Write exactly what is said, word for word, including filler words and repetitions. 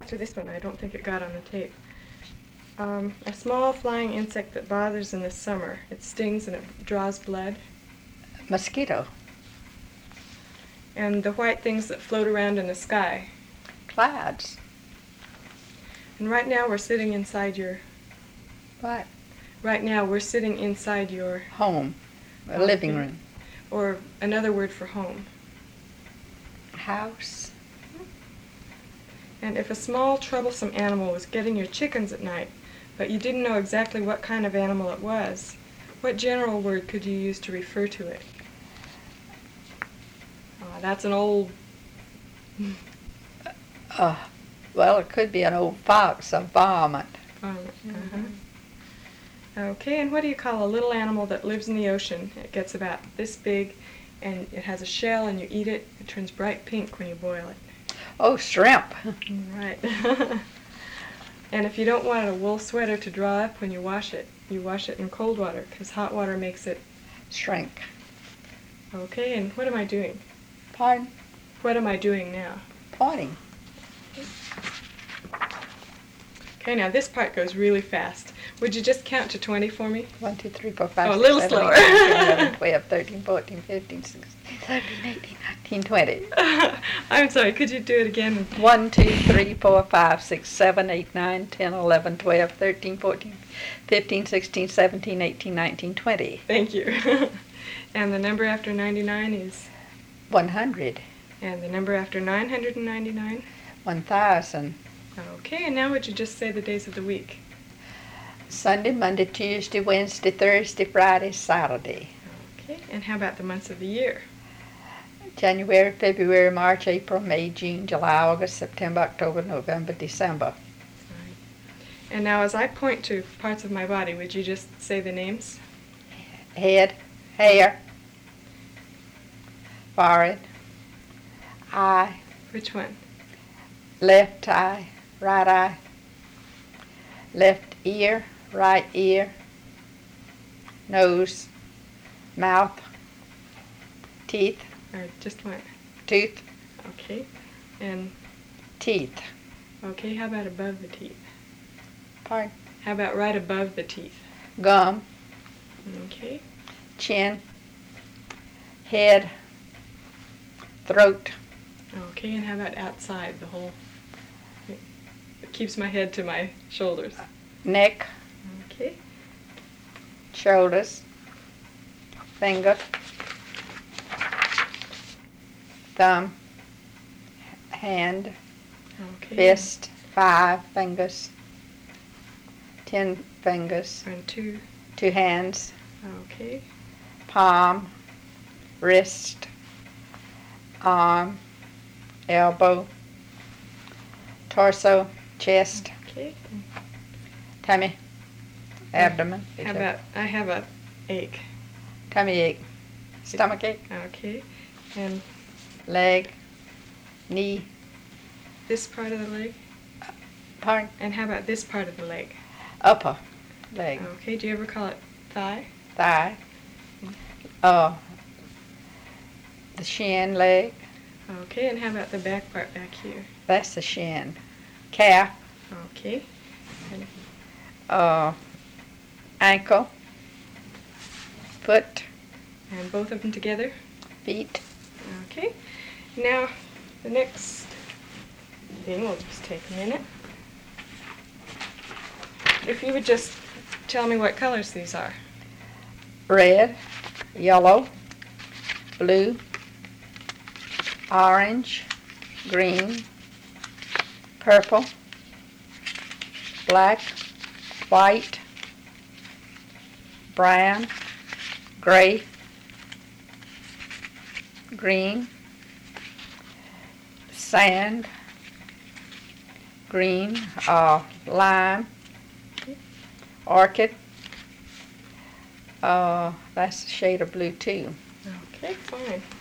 to this one. I don't think it got on the tape. Um, a small flying insect that bothers in the summer. It stings and it draws blood. Mosquito. And the white things that float around in the sky. Clouds. And right now we're sitting inside your... What? Right now we're sitting inside your... Home. A Okay. living room. Or another word for home. House. And if a small, troublesome animal was getting your chickens at night, but you didn't know exactly what kind of animal it was, what general word could you use to refer to it? Oh, that's an old... Uh, well, it could be an old fox, a varmint. Varmint. Uh-huh. Okay, and what do you call a little animal that lives in the ocean? It gets about this big, and it has a shell, and you eat it. It turns bright pink when you boil it. Oh, shrimp. Right. And if you don't want a wool sweater to draw up when you wash it, you wash it in cold water, because hot water makes it... Shrink. Okay, and what am I doing? Pardon? What am I doing now? Pointing. Okay, now this part goes really fast. Would you just count to twenty for me? One, two, three, four, five, Oh, a six, little seven, slower. eight, nine, ten, eleven, twelve, thirteen, fourteen, fifteen, sixteen, seventeen, eighteen, nineteen, twenty. I'm sorry, could you do it again? one, two, three, four, five, six, seven, eight, nine, ten, eleven, twelve, thirteen, fourteen, fifteen, sixteen, seventeen, eighteen, nineteen, twenty. Thank you. And the number after ninety-nine is? one hundred. And the number after nine hundred ninety-nine? one thousand. Okay, and now would you just say the days of the week? Sunday, Monday, Tuesday, Wednesday, Thursday, Friday, Saturday. Okay, and how about the months of the year? January, February, March, April, May, June, July, August, September, October, November, December. Right. And now as I point to parts of my body, would you just say the names? Head, hair, forehead, eye, Which one? left eye, right eye, left ear, right ear, nose, mouth, teeth, Or just one? tooth, Okay. And, teeth. okay, how about above the teeth? Pardon? How about right above the teeth? Gum, Okay. chin, head, throat, Okay, and how about outside, the whole... It keeps my head to my shoulders. neck, Okay. shoulders, finger, thumb, hand, Okay. fist, five fingers, ten fingers, And two. two hands, Okay. palm, wrist, arm, elbow, torso, chest, Okay. tummy, abdomen, How about, I have a ache. tummy ache, stomach ache, Okay. And leg, knee, this part of the leg? pardon, And how about this part of the leg? upper leg, Okay, do you ever call it thigh? thigh, uh, the shin leg, Okay, and how about the back part back here? that's the shin, calf, Okay. And, uh, ankle, foot, and both of them together? feet. Okay. Now, the next thing will just take a minute. If you would just tell me what colors these are. Red, yellow, blue, orange, green, purple, black, white, brown, gray, green, sand, green, uh, lime, orchid, uh, that's a shade of blue too. Okay, fine.